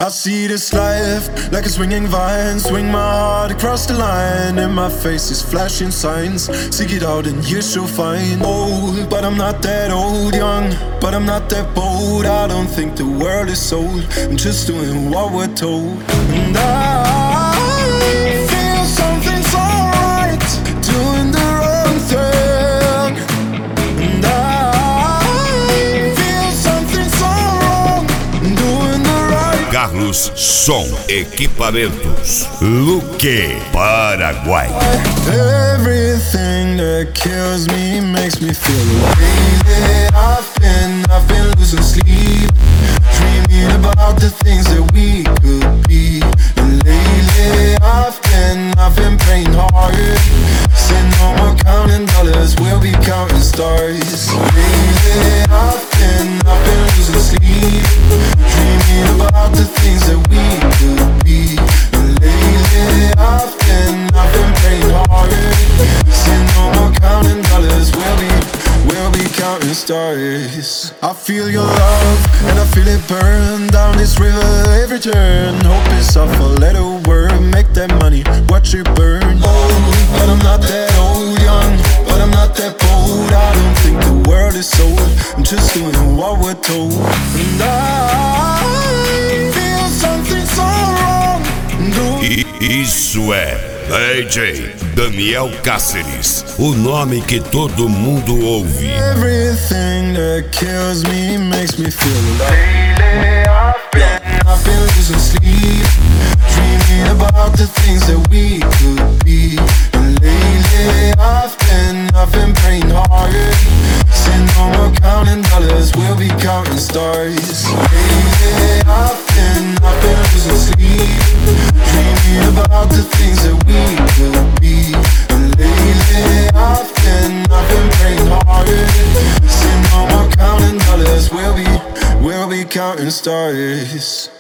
see this life like a swinging vine. Swing my heart across the line, and my face is flashing signs. Seek it out and you shall find. Old, but I'm not that old. Young, but I'm not that bold. I don't think the world is sold. I'm just doing what we're told. And I feel something's alright, doing the wrong thing. And I feel something's all wrong, doing the right. Carlos Som Equipamentos, Luque, Paraguai. Everything that kills me makes me feel lately. I've been losing sleep, dreaming about the things that we could be. And lately I've been praying hard. Said no more counting dollars, we'll be counting stars. Lately I've been losing sleep, dreaming about the things that we could be. And lately I've been praying hard. Said no more counting dollars, we'll be counting stars. I feel your love and I feel it burn down this river every turn. Hope it's off a little word, make that money, watch it burn. Old, but I'm not that old. Young, but I'm not that bold. I don't think the world is sold. I'm just doing what we're told. And I feel something's so wrong. Isso é DJ Daniel Cáceres, o nome que todo mundo ouve. Everything that kills me makes me feel alive. Lately I've been losing sleep, dreaming about the things that we could be. And lately I've been praying hard. Said no more counting dollars, we'll be counting stars. Lately I've been losing sleep, dreaming about the things that we could be. And lately I've been praying hard. Said no more counting dollars, we'll be counting stars.